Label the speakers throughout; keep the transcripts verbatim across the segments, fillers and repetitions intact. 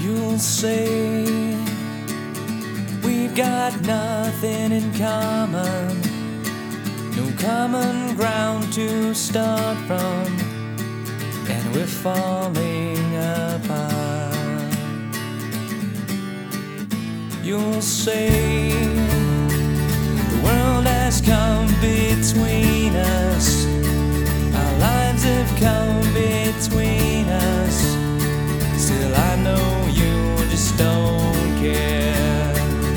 Speaker 1: You'll say we've got nothing in common, no common ground to start from, and we're falling apart. You'll say the world has come between us, our lives have come between us. Still I know you just don't care.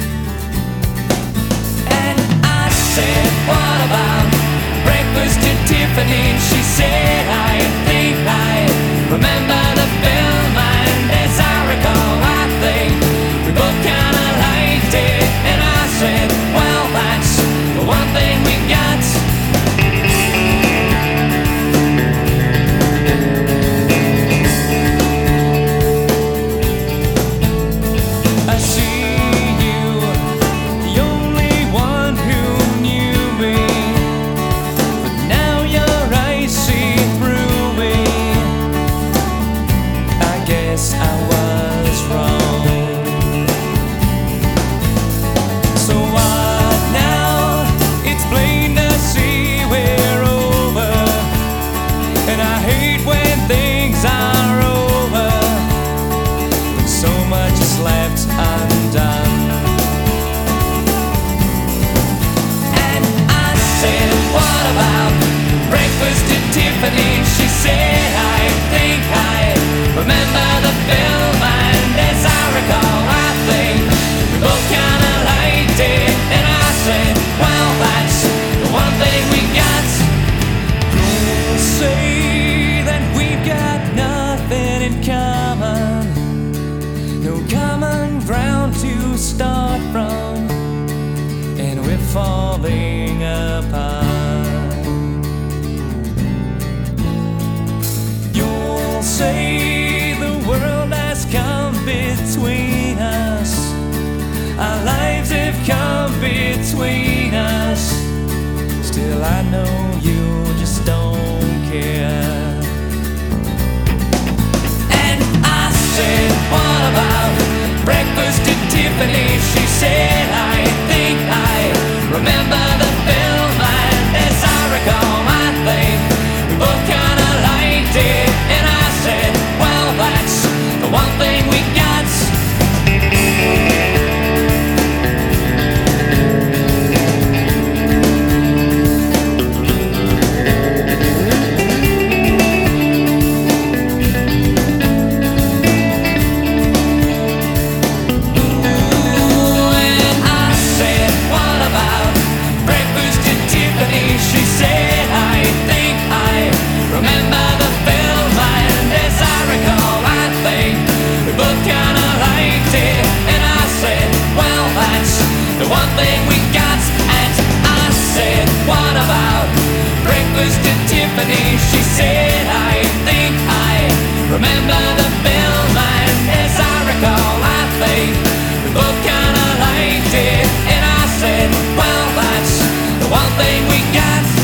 Speaker 1: And I said, what about breakfast at Tiffany? She said, I think I remember the film, and as I recall, I think we both kinda liked it. And I said, well, that's the one thing we got. Left undone. And I said, what about breakfast at Tiffany? She said, I think I remember the film, and as I recall, I think we both kinda liked it. And I said, well, that's the one thing we got. You'll say that we've got nothing in common, no common ground to start from, and we're falling apart. You'll say the world has come between us, our lives have come between us. Still I know you just don't care. Said, what about breakfast at Tiffany? She said, I think I remember the film, and as I recall, I think we both kinda liked it. And I said, well, that's the one thing we got. One thing we got. And I said, what about breakfast at Tiffany? She said, I think I remember the film, and as I recall, I think we both kinda liked it. And I said, well, that's the one thing we got.